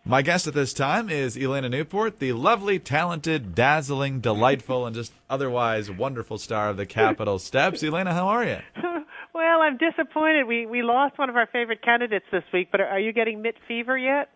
My guest at this time is Elena Newport, the lovely, talented, dazzling, delightful, and just otherwise wonderful star of the Capitol Steps. Elena, how are you? Well, I'm disappointed. We lost one of our favorite candidates this week, but are you getting Mitt fever yet?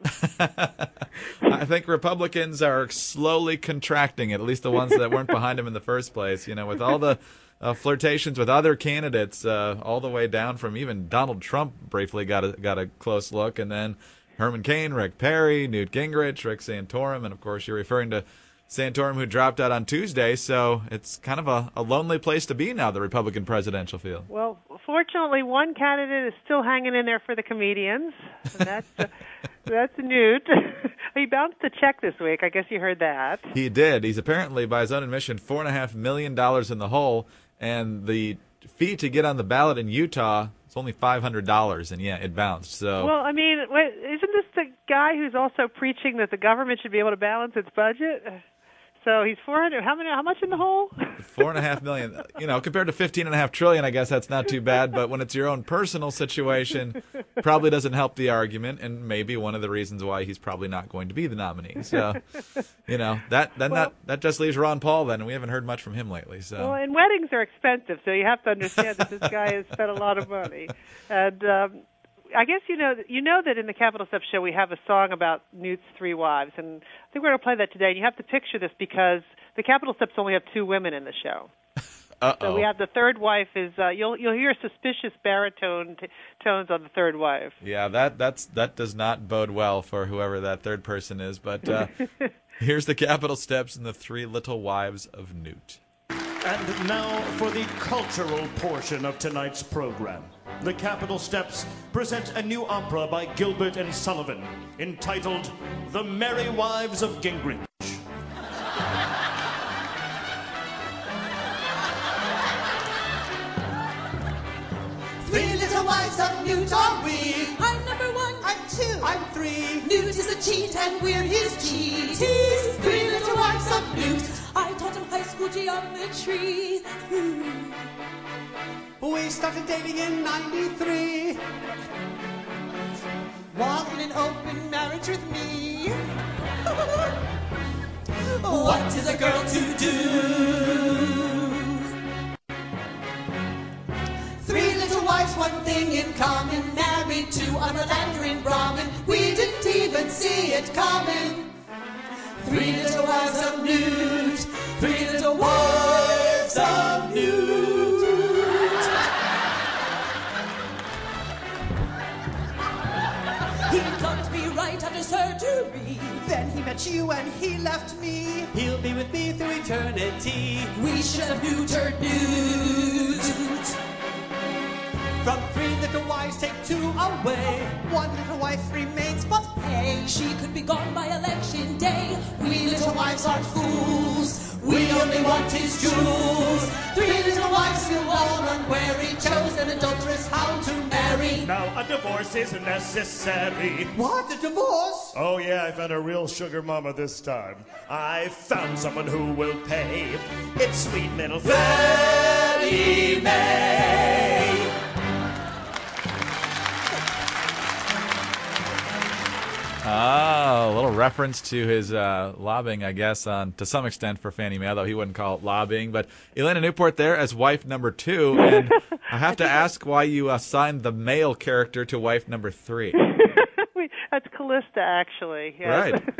I think Republicans are slowly contracting, at least the ones that weren't behind him in the first place. You know, with all the flirtations with other candidates, all the way down from even Donald Trump briefly got a close look, and then Herman Cain, Rick Perry, Newt Gingrich, Rick Santorum, and of course you're referring to Santorum, who dropped out on Tuesday, so it's kind of a lonely place to be now, the Republican presidential field. Well, fortunately, one candidate is still hanging in there for the comedians, and that's Newt. He bounced the check this week. I guess you heard that. He did. He's apparently, by his own admission, $4.5 million in the hole, and the fee to get on the ballot in Utah is only $500, and yeah, it bounced. So, well, I mean, isn't this the guy who's also preaching that the government should be able to balance its budget? So he's 400. How much in the hole? $4.5 million. You know, compared to $15.5 trillion, I guess that's not too bad. But when it's your own personal situation, probably doesn't help the argument, and maybe one of the reasons why he's probably not going to be the nominee. So, you know, that just leaves Ron Paul then, and we haven't heard much from him lately. So, well, and weddings are expensive, so you have to understand that this guy has spent a lot of money, and I guess you know that in the Capitol Steps show we have a song about Newt's three wives, and I think we're going to play that today. And you have to picture this because the Capitol Steps only have two women in the show. So we have the third wife is you'll hear suspicious baritone tones on the third wife. Yeah, that does not bode well for whoever that third person is. But here's the Capitol Steps and the three little wives of Newt. And now for the cultural portion of tonight's program. The Capitol Steps present a new opera by Gilbert and Sullivan entitled The Merry Wives of Gingrich. Three little wives of Newt are we. I'm number one. I'm two. I'm three. Newt is a cheat and we're his cheat. Three little wives of Newt. I taught him high school geometry. We started dating in '93. Want an open marriage with me? What is a girl to do? Three little wives, one thing in common. Married to a philandering Brahmin. We didn't even see it coming. Three little wives of Newt. Three little wives of Newt. He loved me right after surgery. Then he met you and he left me. He'll be with me through eternity. We should have neutered Newt. From three little wives, take two away. One little wife remains, but hey, She could be gone by election day. we little wives aren't fools. We only want his jewels. Three little wives feel all unwary, chose an adulteress how to marry. Now a divorce is necessary. What, a divorce? Oh yeah, I found a real sugar mama this time. I found someone who will pay. It's sweet little Fannie Mae. Ah, a little reference to his lobbying, I guess, to some extent for Fannie Mae, though he wouldn't call it lobbying. But Elena Newport there as wife number 2, and I have to ask why you assigned the male character to wife number 3. That's Callista, actually. Yes. Right.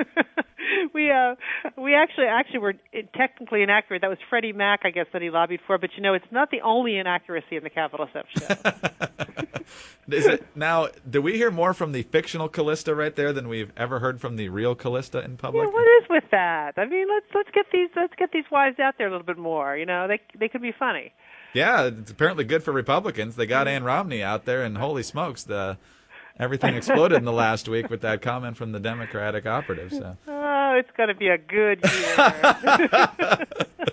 we actually were technically inaccurate. That was Freddie Mac, I guess, that he lobbied for. But it's not the only inaccuracy in the Capitol Steps show. Is it now? Do we hear more from the fictional Callista right there than we've ever heard from the real Callista in public? Yeah, what is with that? I mean, let's get these wives out there a little bit more. They could be funny. Yeah, it's apparently good for Republicans. They got Ann Romney out there, and holy smokes, everything exploded in the last week with that comment from the Democratic operative. So. Oh, it's going to be a good year.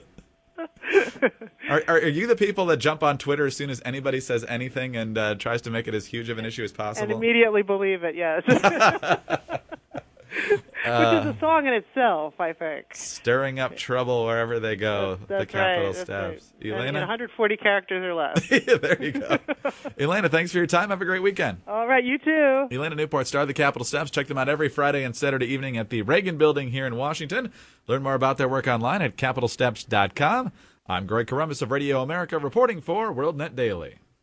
Are you the people that jump on Twitter as soon as anybody says anything and tries to make it as huge of an issue as possible? And immediately believe it, yes. which is a song in itself, I think. Stirring up trouble wherever they go, That's the Capitol right, that's steps. right. And, Elena? 140 characters or less. There you go. Elena, thanks for your time. Have a great weekend. All right, you too. Elena Newport, star of the Capitol Steps. Check them out every Friday and Saturday evening at the Reagan Building here in Washington. Learn more about their work online at capitolsteps.com. I'm Greg Columbus of Radio America, reporting for WorldNet Daily.